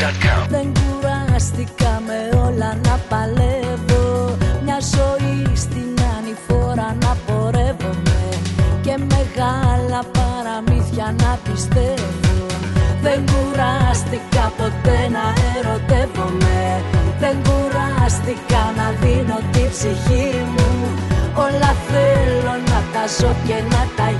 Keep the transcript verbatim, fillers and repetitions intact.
Δεν κουράστηκα με όλα να παλεύω, μια ζωή στην ανηφόρα να πορεύομαι και μεγάλα παραμύθια να πιστεύω. Δεν κουράστηκα ποτέ να ερωτεύομαι, δεν κουράστηκα να δίνω τη ψυχή μου. Όλα θέλω να τα ζω και να τα